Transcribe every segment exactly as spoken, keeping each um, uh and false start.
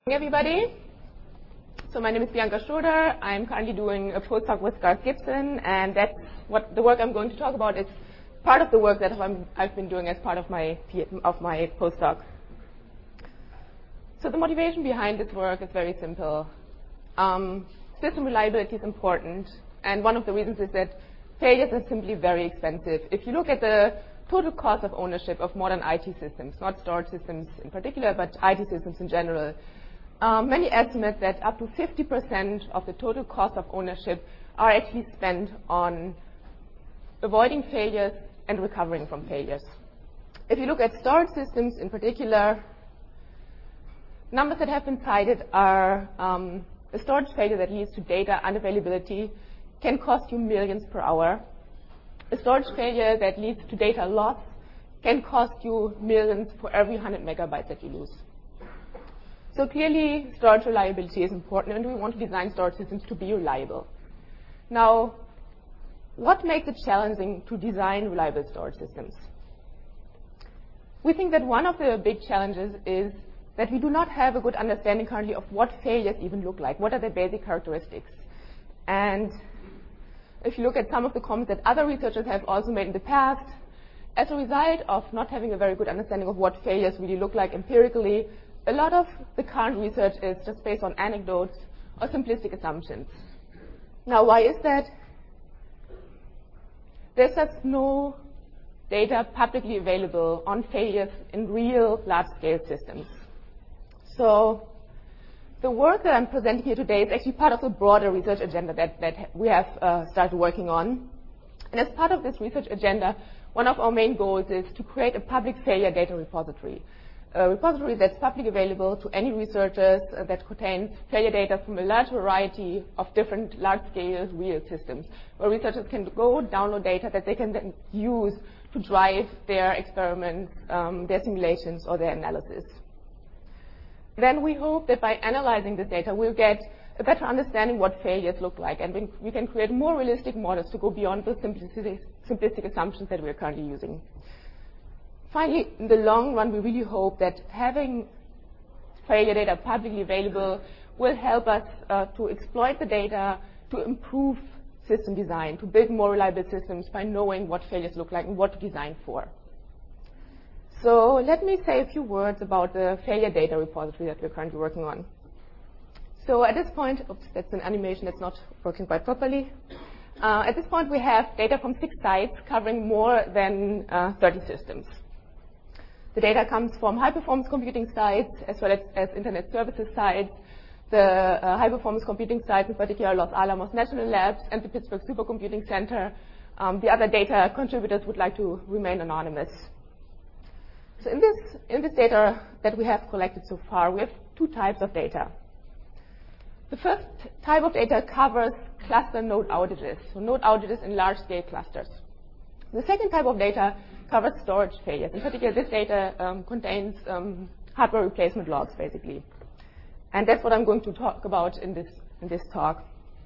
Everybody. So my name is Bianca Schroeder. I'm currently doing a postdoc with Garth Gibson, and that's what the work I'm going to talk about is part of the work that I'm, I've been doing as part of my of my postdoc. So the motivation behind this work is very simple. Um, system reliability is important, and one of the reasons is that failures are simply very expensive. If you look at the total cost of ownership of modern I T systems, not storage systems in particular, but I T systems in general, um, many estimate that up to fifty percent of the total cost of ownership are actually spent on avoiding failures and recovering from failures. If you look at storage systems in particular, numbers that have been cited are um, a storage failure that leads to data unavailability can cost you millions per hour. A storage failure that leads to data loss can cost you millions for every one hundred megabytes that you lose. So clearly, storage reliability is important, and we want to design storage systems to be reliable. Now, what makes it challenging to design reliable storage systems? We think that one of the big challenges is that we do not have a good understanding currently of what failures even look like. What are their basic characteristics? And if you look at some of the comments that other researchers have also made in the past, as a result of not having a very good understanding of what failures really look like empirically, a lot of the current research is just based on anecdotes or simplistic assumptions. Now, why is that? There's just no data publicly available on failures in real large-scale systems. So the work that I'm presenting here today is actually part of a broader research agenda that, that we have uh, started working on. And as part of this research agenda, one of our main goals is to create a public failure data repository. A repository that's publicly available to any researchers uh, that contains failure data from a large variety of different large-scale real systems, where researchers can go download data that they can then use to drive their experiments, um, their simulations, or their analysis. Then we hope that by analyzing this data, we'll get a better understanding what failures look like, and we can create more realistic models to go beyond the simplistic, simplistic assumptions that we're currently using. Finally, in the long run, we really hope that having failure data publicly available will help us uh, to exploit the data to improve system design, to build more reliable systems by knowing what failures look like and what to design for. So let me say a few words about the failure data repository that we're currently working on. So at this point, oops, that's an animation that's not working quite properly. Uh, at this point, we have data from six sites covering more than uh, thirty systems. The data comes from high-performance computing sites as well as, as internet services sites. The uh, high-performance computing sites, in particular Los Alamos National Labs and the Pittsburgh Supercomputing Center. Um, the other data contributors would like to remain anonymous. So in this, in this data that we have collected so far, we have two types of data. The first type of data covers cluster node outages, so node outages in large-scale clusters. The second type of data covers storage failures. In particular, this data um, contains um, hardware replacement logs, basically. And that's what I'm going to talk about in this, in this talk.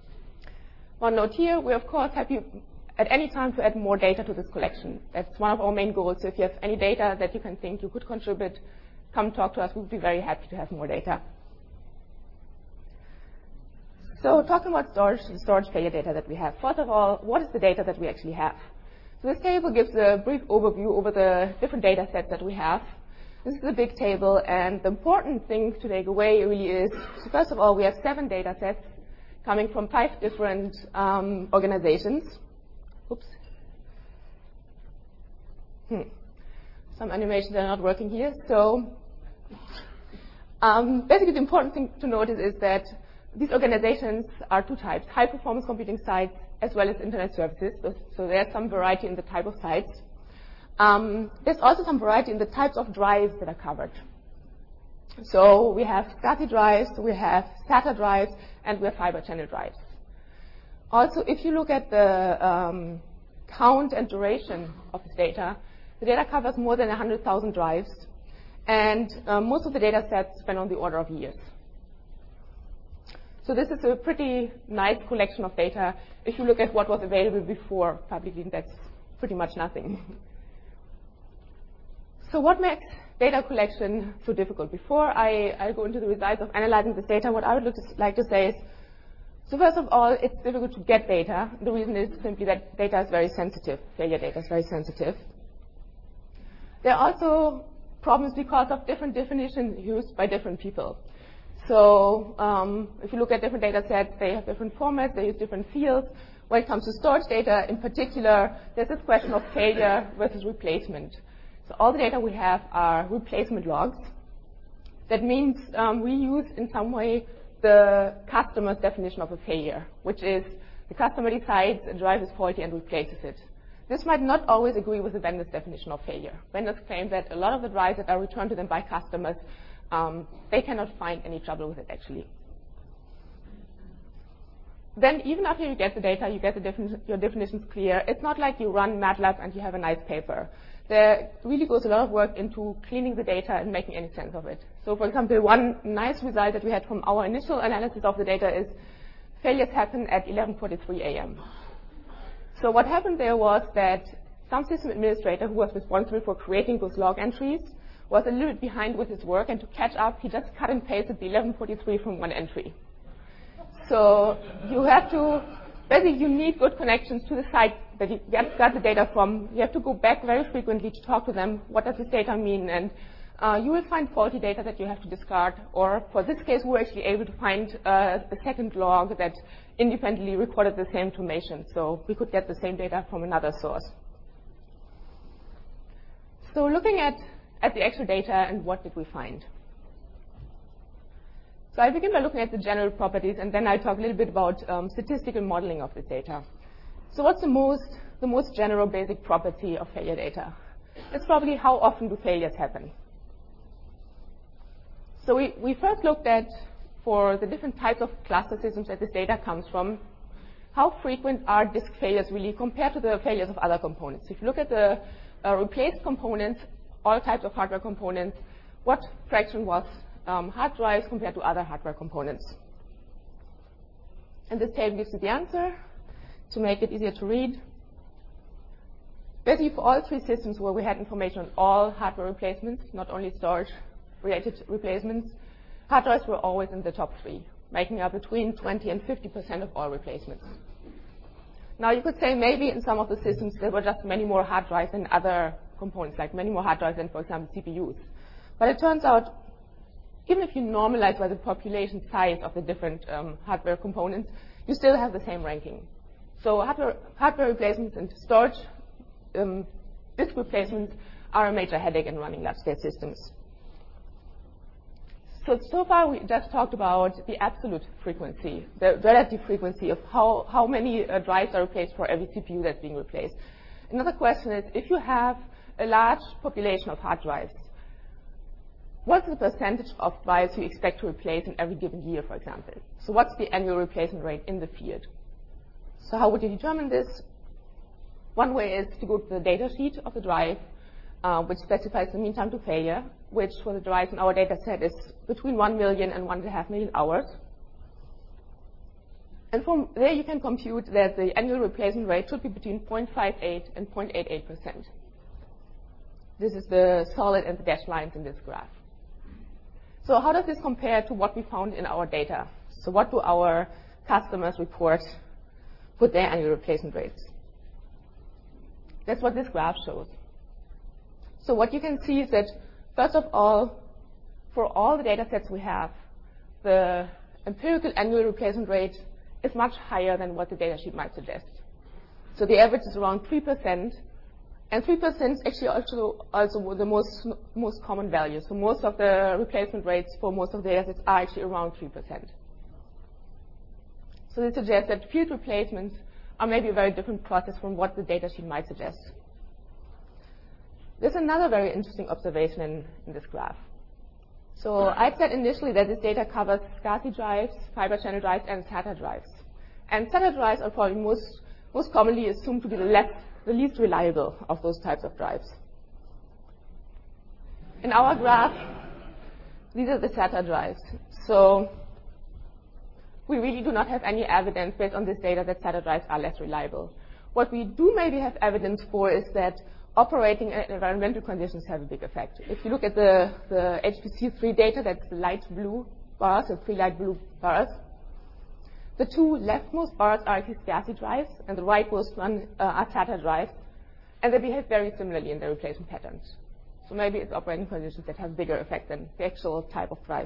One note here, we're of course happy at any time to add more data to this collection. That's one of our main goals. So if you have any data that you can think you could contribute, come talk to us. We'd be very happy to have more data. So talking about storage, storage failure data that we have. First of all, what is the data that we actually have? So this table gives a brief overview over the different data sets that we have. This is a big table, and the important thing to take away really is, so first of all, we have seven data sets coming from five different um, organizations. Oops. Hmm. Some animations are not working here. So um, basically, the important thing to notice is that these organizations are two types, high-performance computing sites as well as internet services. So, so there's some variety in the type of sites. Um, there's also some variety in the types of drives that are covered. So we have SCSI drives, we have SATA drives, and we have fiber channel drives. Also, if you look at the um, count and duration of this data, the data covers more than one hundred thousand drives, and uh, most of the data sets span on the order of years. So this is a pretty nice collection of data. If you look at what was available before publicly, that's pretty much nothing. So what makes data collection so difficult? Before I, I go into the results of analyzing this data, what I would like to say is, so first of all, it's difficult to get data. The reason is simply that data is very sensitive. Failure data is very sensitive. There are also problems because of different definitions used by different people. So um, if you look at different data sets, they have different formats, they use different fields. When it comes to storage data in particular, there's this question of failure versus replacement. So all the data we have are replacement logs. That means um, we use in some way the customer's definition of a failure, which is the customer decides a drive is faulty and replaces it. This might not always agree with the vendor's definition of failure. Vendors claim that a lot of the drives that are returned to them by customers, um, they cannot find any trouble with it, actually. Then even after you get the data, you get the defini your definitions clear. It's not like you run MATLAB and you have a nice paper. There really goes a lot of work into cleaning the data and making any sense of it. So for example, one nice result that we had from our initial analysis of the data is failures happen at eleven forty-three a m So what happened there was that some system administrator who was responsible for creating those log entries was a little bit behind with his work, and to catch up, he just cut and pasted the eleven forty-three from one entry. So you have to, basically you need good connections to the site that you get, got the data from. You have to go back very frequently to talk to them. What does this data mean? And uh, you will find faulty data that you have to discard. Or for this case, we were actually able to find uh, a second log that independently recorded the same information. So we could get the same data from another source. So looking at, at the actual data and what did we find? So I begin by looking at the general properties, and then I'll talk a little bit about um, statistical modeling of this data. So what's the most, the most general basic property of failure data? It's probably how often do failures happen. So we, we first looked at, for the different types of cluster systems that this data comes from, how frequent are disk failures really compared to the failures of other components. If you look at the uh, replaced components, all types of hardware components, what fraction was Um, hard drives compared to other hardware components. And this table gives you the answer to make it easier to read. Basically, for all three systems where we had information on all hardware replacements, not only storage-related replacements, hard drives were always in the top three, making up between twenty and fifty percent of all replacements. Now, you could say maybe in some of the systems there were just many more hard drives than other components, like many more hard drives than, for example, C P Us. But it turns out, even if you normalize by the population size of the different um, hardware components, you still have the same ranking. So hardware, hardware replacements and storage um, disk replacements are a major headache in running large-scale systems. So, so far we just talked about the absolute frequency, the relative frequency of how, how many uh, drives are replaced for every C P U that's being replaced. Another question is, if you have a large population of hard drives, what's the percentage of drives you expect to replace in every given year, for example? So what's the annual replacement rate in the field? So how would you determine this? One way is to go to the data sheet of the drive, uh, which specifies the mean time to failure, which for the drives in our data set is between one million and one and a half million hours. And from there you can compute that the annual replacement rate should be between zero point five eight and zero point eight eight percent. This is the solid and the dashed lines in this graph. So how does this compare to what we found in our data? So what do our customers report with their annual replacement rates? That's what this graph shows. So what you can see is that, first of all, for all the data sets we have, the empirical annual replacement rate is much higher than what the data sheet might suggest. So the average is around three percent. And three percent is actually also, also the most, most common value. So most of the replacement rates for most of the data sets are actually around three percent. So this suggests that field replacements are maybe a very different process from what the data sheet might suggest. There's another very interesting observation in, in this graph. So I said initially that this data covers SCSI drives, fiber channel drives, and SATA drives. And SATA drives are probably most, most commonly assumed to be the less the least reliable of those types of drives. In our graph, these are the SATA drives. So we really do not have any evidence based on this data that SATA drives are less reliable. What we do maybe have evidence for is that operating and environmental conditions have a big effect. If you look at the, the H P C three data, that's the light blue bars, the three light blue bars. The two leftmost bars are actually SCSI drives, and the rightmost one uh, are SATA drives, and they behave very similarly in their replacement patterns. So maybe it's operating conditions that have a bigger effect than the actual type of drive.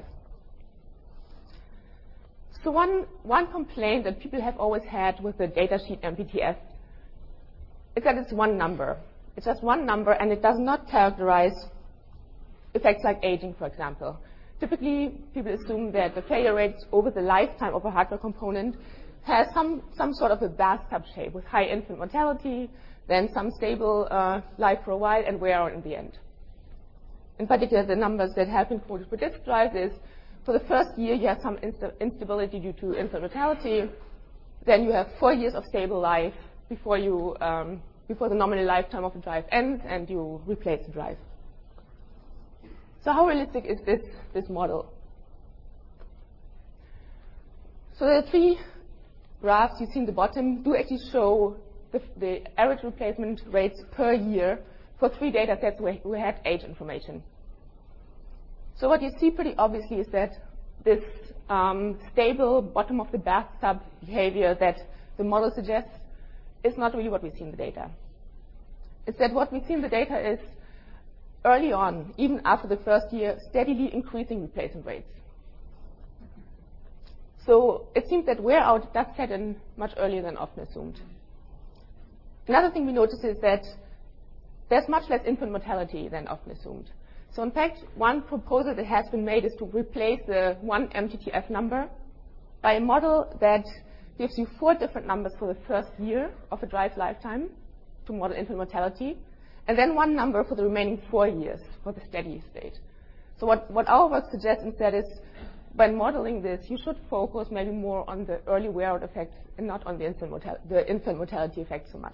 So one, one complaint that people have always had with the datasheet M P T F is that it's one number. It's just one number, and it does not characterize effects like aging, for example. Typically, people assume that the failure rates over the lifetime of a hardware component has some, some sort of a bathtub shape with high infant mortality, then some stable uh, life for a while, and wear out in the end. In particular, the numbers that have been quoted for disk drives is, for the first year, you have some insta instability due to infant mortality. Then you have four years of stable life before you um, before the nominal lifetime of the drive ends, and you replace the drive. So how realistic is this, this model? So the three graphs you see in the bottom do actually show the, the average replacement rates per year for three data sets where we had age information. So what you see pretty obviously is that this um, stable bottom of the bathtub behavior that the model suggests is not really what we see in the data. It's that what we see in the data is early on, even after the first year, steadily increasing replacement rates. So it seems that wear out does set in much earlier than often assumed. Another thing we notice is that there's much less infant mortality than often assumed. So in fact, one proposal that has been made is to replace the one M T T F number by a model that gives you four different numbers for the first year of a drive lifetime to model infant mortality, and then one number for the remaining four years for the steady state. So what, what our work suggests instead is, when modeling this, you should focus maybe more on the early wear-out effects and not on the infant, mortal the infant mortality effect so much.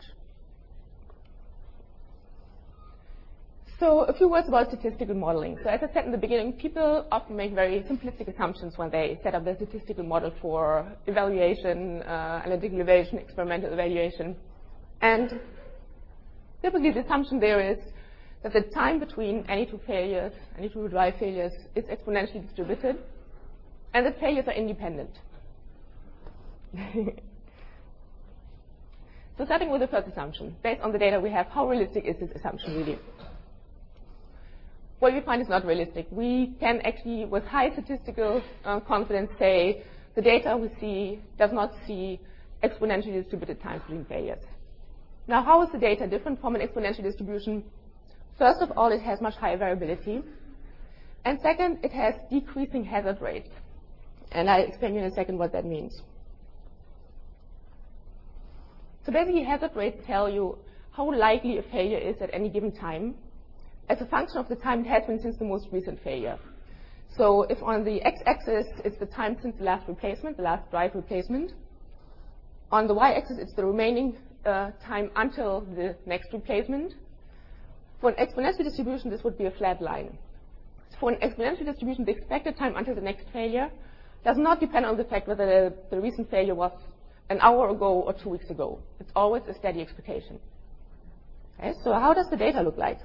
So a few words about statistical modeling. So as I said in the beginning, people often make very simplistic assumptions when they set up their statistical model for evaluation, uh, analytical evaluation, experimental evaluation. And typically the assumption there is that the time between any two failures, any two drive failures, is exponentially distributed, and that failures are independent. So starting with the first assumption, based on the data we have, how realistic is this assumption really? What we find is not realistic. We can actually, with high statistical uh, confidence, say the data we see does not see exponentially distributed times between failures. Now, how is the data different from an exponential distribution? First of all, it has much higher variability. And second, it has decreasing hazard rates. And I'll explain in a second what that means. So basically, hazard rates tell you how likely a failure is at any given time, as a function of the time it has been since the most recent failure. So if on the x-axis it's the time since the last replacement, the last drive replacement, on the y-axis it's the remaining uh, time until the next replacement. For an exponential distribution, this would be a flat line. For an exponential distribution, the expected time until the next failure does not depend on the fact whether the, the recent failure was an hour ago or two weeks ago. It's always a steady expectation. Okay, so how does the data look like?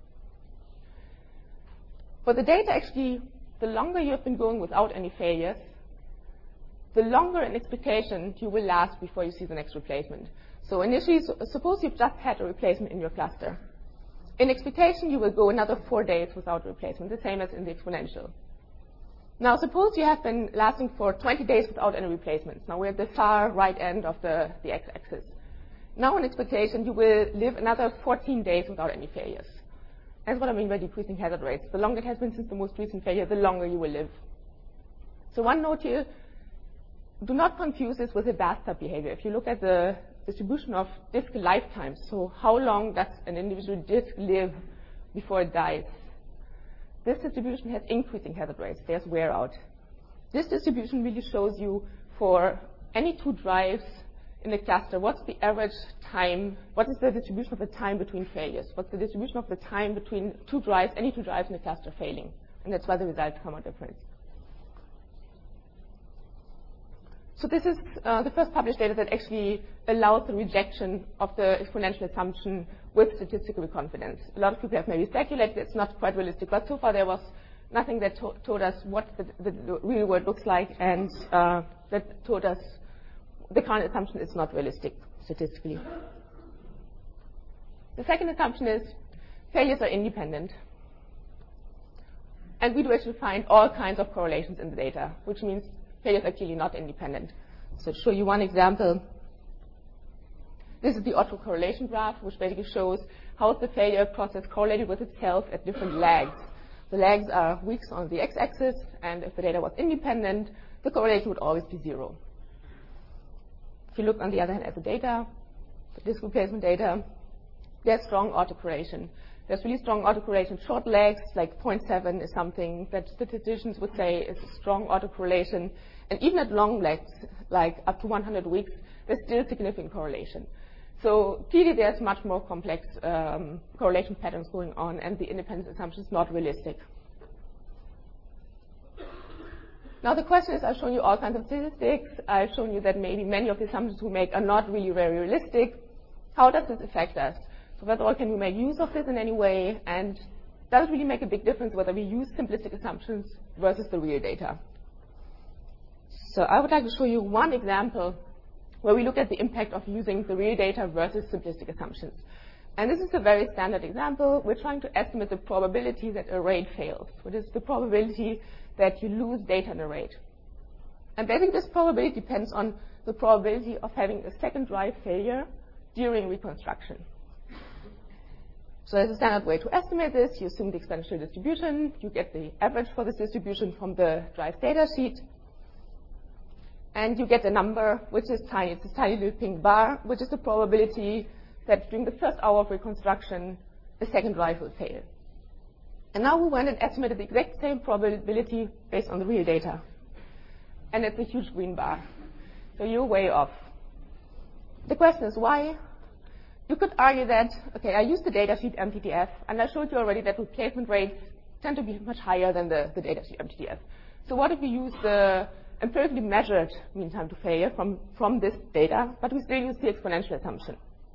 For the data, actually, the longer you have been going without any failures, the longer in expectation you will last before you see the next replacement. So initially, so, suppose you've just had a replacement in your cluster. In expectation, you will go another four days without replacement, the same as in the exponential. Now, suppose you have been lasting for twenty days without any replacements. Now, we're at the far right end of the, the x-axis. Now, in expectation, you will live another fourteen days without any failures. That's what I mean by decreasing hazard rates. The longer it has been since the most recent failure, the longer you will live. So one note here, do not confuse this with a bathtub behavior. If you look at the distribution of disk lifetimes, so how long does an individual disk live before it dies, this distribution has increasing hazard rates. There's wear out. This distribution really shows you for any two drives in a cluster, what's the average time, what is the distribution of the time between failures? What's the distribution of the time between two drives, any two drives in a cluster failing? And that's why the results come out different. So this is uh, the first published data that actually allows the rejection of the exponential assumption with statistical confidence. A lot of people have maybe speculated it's not quite realistic, but so far there was nothing that to told us what the, the, the real world looks like, and uh, that told us the current assumption is not realistic statistically. The second assumption is failures are independent. And we do actually find all kinds of correlations in the data, which means failures are clearly not independent. So to show you one example, this is the autocorrelation graph, which basically shows how the failure process correlated with itself at different lags. The lags are weeks on the x-axis, and if the data was independent, the correlation would always be zero. If you look on the other hand at the data, the disk replacement data, there's strong autocorrelation. There's really strong autocorrelation. Short lags, like zero point seven, is something that statisticians would say is a strong autocorrelation. And even at long lags, like up to one hundred weeks, there's still significant correlation. So clearly there's much more complex um, correlation patterns going on, and the independence assumption is not realistic. Now the question is, I've shown you all kinds of statistics. I've shown you that maybe many of the assumptions we make are not really very realistic. How does this affect us? So first of all, can we make use of this in any way? And does it really make a big difference whether we use simplistic assumptions versus the real data? So I would like to show you one example where we look at the impact of using the real data versus simplistic assumptions. And this is a very standard example. We're trying to estimate the probability that a RAID fails, which is the probability that you lose data in a RAID. And basically this probability depends on the probability of having a second drive failure during reconstruction. So there's a standard way to estimate this. You assume the exponential distribution. You get the average for this distribution from the drive data sheet. And you get a number which is tiny. It's a tiny little pink bar, which is the probability that during the first hour of reconstruction, the second drive will fail. And now we went and estimated the exact same probability based on the real data. And it's a huge green bar. So you're way off. The question is why? You could argue that, okay, I used the datasheet M T T F, and I showed you already that replacement rates tend to be much higher than the, the datasheet M T T F. So what if we use the empirically measured mean time to failure from, from this data, but we still use the exponential assumption?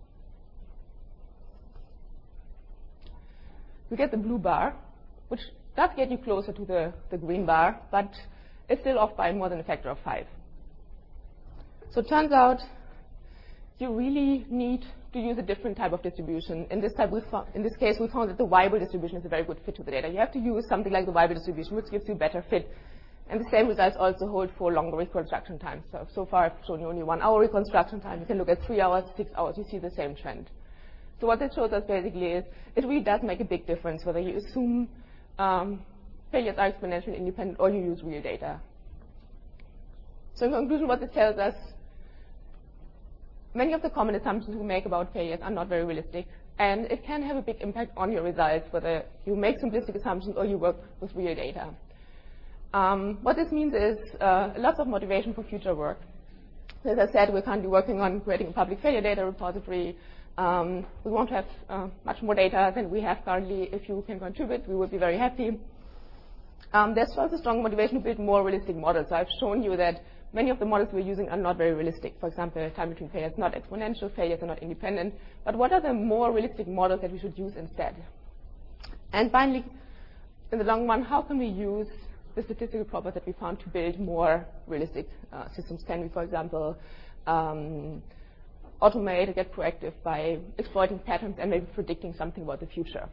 We get the blue bar, which does get you closer to the, the green bar, but it's still off by more than a factor of five. So it turns out you really need to use a different type of distribution. In this, type we in this case, we found that the Weibull distribution is a very good fit to the data. You have to use something like the Weibull distribution, which gives you a better fit. And the same results also hold for longer reconstruction times. So, so far, I've shown you only one hour reconstruction time. You can look at three hours, six hours. You see the same trend. So what this shows us basically is it really does make a big difference whether you assume um, failures are exponentially independent or you use real data. So in conclusion, what this tells us, many of the common assumptions we make about failures are not very realistic, and it can have a big impact on your results, whether you make simplistic assumptions or you work with real data. Um, what this means is uh, lots of motivation for future work. As I said, we're currently working on creating a public failure data repository. Um, we want to have uh, much more data than we have currently. If you can contribute, we would be very happy. Um, there's also strong motivation to build more realistic models. So I've shown you that many of the models we're using are not very realistic. For example, time between failures is not exponential, failures are not independent. But what are the more realistic models that we should use instead? And finally, in the long run, how can we use the statistical properties that we found to build more realistic uh, systems? Can we, for example, um, automate or get proactive by exploiting patterns and maybe predicting something about the future?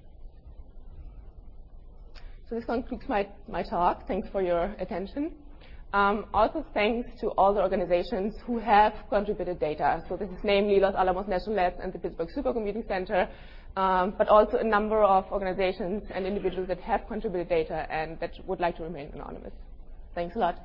So this concludes my, my talk. Thanks for your attention. Um, also thanks to all the organizations who have contributed data. So this is namely Los Alamos National Labs and the Pittsburgh Supercomputing Center, um, but also a number of organizations and individuals that have contributed data and that would like to remain anonymous. Thanks a lot.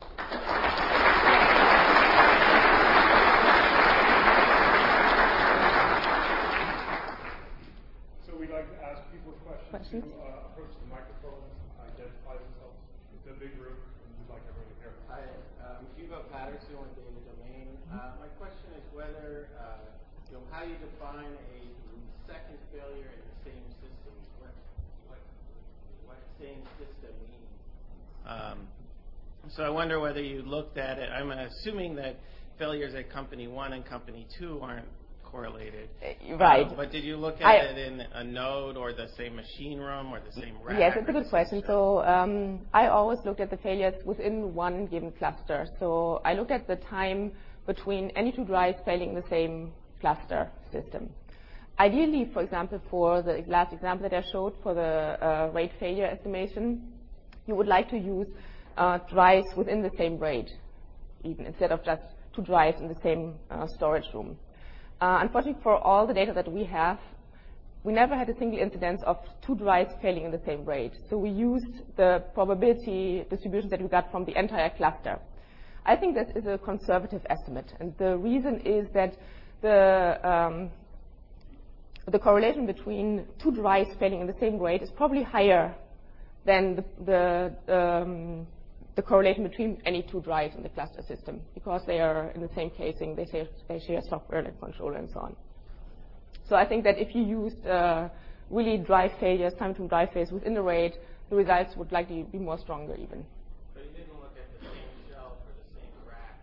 So we'd like to ask people questions, questions? to uh, approach the microphone, identify themselves. It's a big group, and we'd like everyone to hear. Hi, I'm Hugo Patterson with Data Domain. Uh, my question is whether, uh, you know, how you define a second failure in the same system. What, what, what same system means? Um, so I wonder whether you looked at it. I'm assuming that failures at company one and company two aren't correlated. Uh, right. Uh, but did you look at I, it in a node or the same machine room or the same rack? Yes, it's a good question. So um, I always looked at the failures within one given cluster. So I looked at the time between any two drives failing in the same cluster system. Ideally, for example, for the last example that I showed for the uh, RAID failure estimation, you would like to use uh, drives within the same RAID, even instead of just two drives in the same uh, storage room. Uh, unfortunately, for all the data that we have, we never had a single incidence of two drives failing in the same RAID. So we used the probability distributions that we got from the entire cluster. I think this is a conservative estimate, and the reason is that the um, the correlation between two drives failing in the same RAID is probably higher than the, the, um, the correlation between any two drives in the cluster system, because they are in the same casing, they share, they share software and controller and so on. So I think that if you used uh, really drive failures, time between drive failures within the RAID, the results would likely be more stronger even. So you didn't look at the same shelf or the same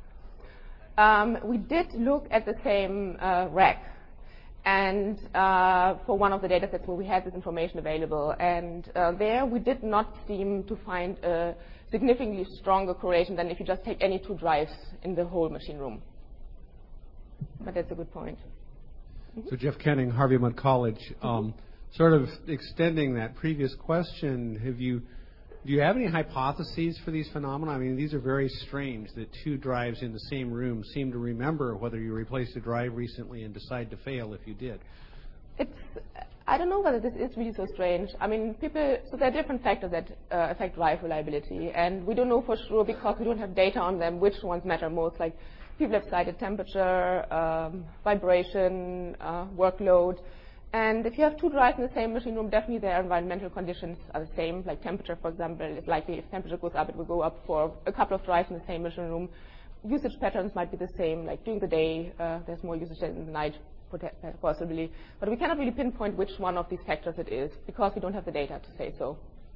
rack? Um, we did look at the same uh, rack. And uh, for one of the data sets where we had this information available. And uh, there we did not seem to find a significantly stronger correlation than if you just take any two drives in the whole machine room. But that's a good point. Mm-hmm. So Jeff Kenning, Harvey Mudd College. Mm-hmm. um, sort of extending that previous question, have you, do you have any hypotheses for these phenomena? I mean, these are very strange that two drives in the same room seem to remember whether you replaced a drive recently and decide to fail if you did. It's, I don't know whether this is really so strange. I mean, people, so there are different factors that uh, affect drive reliability, and we don't know for sure because we don't have data on them which ones matter most. Like people have cited temperature, um, vibration, uh, workload. And if you have two drives in the same machine room, definitely their environmental conditions are the same. Like temperature, for example, is likely if temperature goes up, it will go up for a couple of drives in the same machine room. Usage patterns might be the same. Like during the day, uh, there's more usage than in the night, possibly. But we cannot really pinpoint which one of these factors it is because we don't have the data to say so.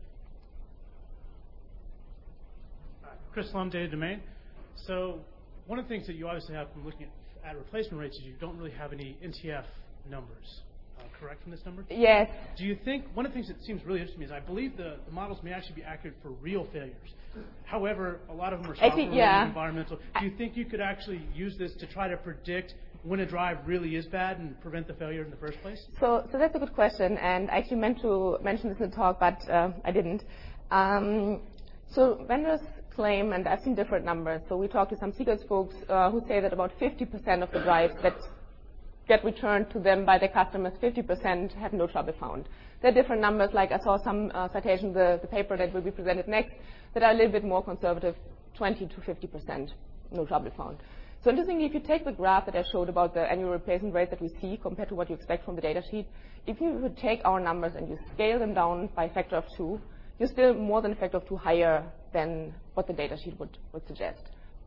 Uh, Chris Lum, Data Domain. So one of the things that you obviously have from looking at, at replacement rates is you don't really have any N T F numbers. Uh, correct from this number? Yes. Do you think, one of the things that seems really interesting to me is I believe the, the models may actually be accurate for real failures. However, a lot of them are software yeah. environmental. Do you think you could actually use this to try to predict when a drive really is bad and prevent the failure in the first place? So, so that's a good question, and I actually meant to mention this in the talk, but uh, I didn't. Um, so vendors claim, and I've seen different numbers, so we talked to some Seagulls folks uh, who say that about fifty percent of the drives that get returned to them by their customers, fifty percent have no trouble found. There are different numbers, like I saw some uh, citation, the, the paper that will be presented next, that are a little bit more conservative, twenty to fifty percent no trouble found. So interestingly, if you take the graph that I showed about the annual replacement rate that we see compared to what you expect from the data sheet, if you would take our numbers and you scale them down by a factor of two, you're still more than a factor of two higher than what the data sheet would, would suggest.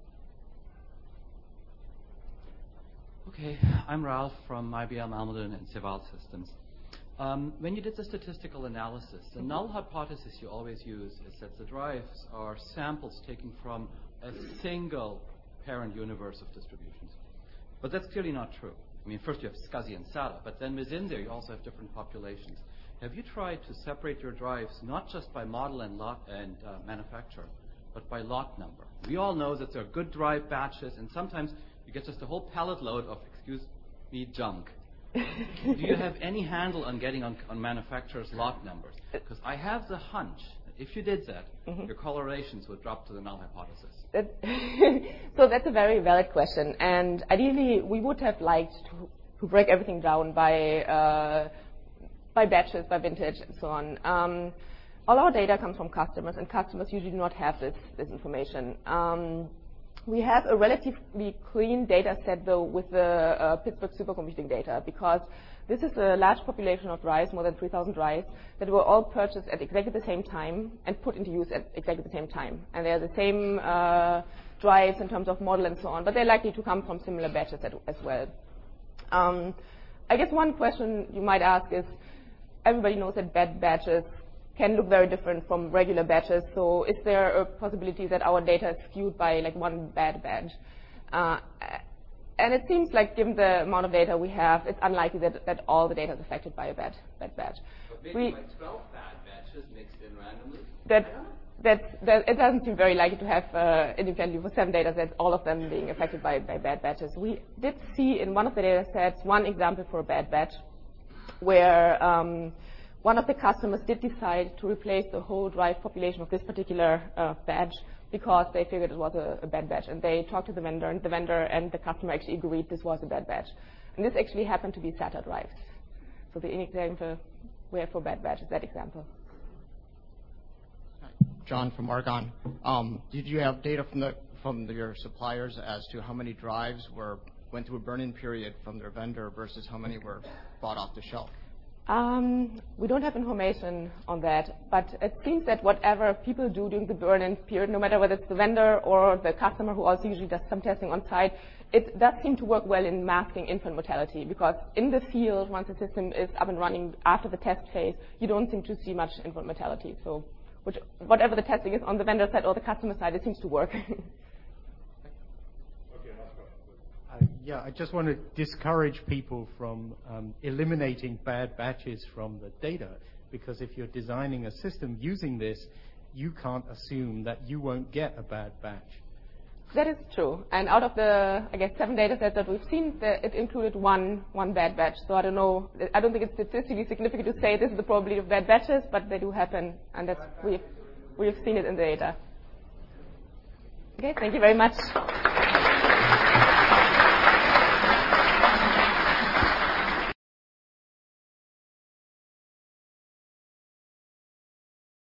Okay, I'm Ralph from I B M Almaden and Ceval Systems. Um, when you did the statistical analysis, the null hypothesis you always use is that the drives are samples taken from a single parent universe of distributions. But that's clearly not true. I mean, first you have SCSI and SATA, but then within there you also have different populations. Have you tried to separate your drives not just by model and lot and uh, manufacturer, but by lot number? We all know that there are good drive batches, and sometimes you get just a whole pallet load of, excuse me, junk. Do you have any handle on getting on, on manufacturers' lot numbers? Because I have the hunch that if you did that, mm-hmm. your correlations would drop to the null hypothesis. That so that's a very valid question. And ideally, we would have liked to, to break everything down by, uh, by batches, by vintage, and so on. Um, all our data comes from customers, and customers usually do not have this, this information. Um, We have a relatively clean data set, though, with the uh, Pittsburgh supercomputing data, because this is a large population of drives, more than three thousand drives, that were all purchased at exactly the same time and put into use at exactly the same time. And they're the same uh, drives in terms of model and so on, but they're likely to come from similar batches as well. Um, I guess one question you might ask is, everybody knows that bad batches can look very different from regular batches. So is there a possibility that our data is skewed by like one bad batch? Uh, and it seems like, given the amount of data we have, it's unlikely that, that all the data is affected by a bad, bad batch. But maybe we, like twelve bad batches mixed in randomly? That, that's, that, it doesn't seem very likely to have, uh, independently for seven data sets, all of them being affected by, by bad batches. We did see in one of the data sets one example for a bad batch where um, one of the customers did decide to replace the whole drive population of this particular uh, batch because they figured it was a, a bad batch. And they talked to the vendor, and the vendor and the customer actually agreed this was a bad batch. And this actually happened to be SATA drives. So the example we have for bad batch is that example. John from Argonne. Um, did you have data from the from the, your suppliers as to how many drives were went through a burn-in period from their vendor versus how many were bought off the shelf? Um, we don't have information on that, but it seems that whatever people do during the burn-in period, no matter whether it's the vendor or the customer who also usually does some testing on site, it does seem to work well in masking infant mortality, because in the field, once the system is up and running after the test phase, you don't seem to see much infant mortality. So which, whatever the testing is on the vendor side or the customer side, it seems to work. Uh, yeah, I just want to discourage people from um, eliminating bad batches from the data, because if you're designing a system using this, you can't assume that you won't get a bad batch. That is true. And out of the, I guess, seven data sets that we've seen, the, it included one one bad batch. So I don't know, I don't think it's statistically significant to say this is the probability of bad batches, but they do happen, and that's, we've, we've seen it in the data. Okay, thank you very much.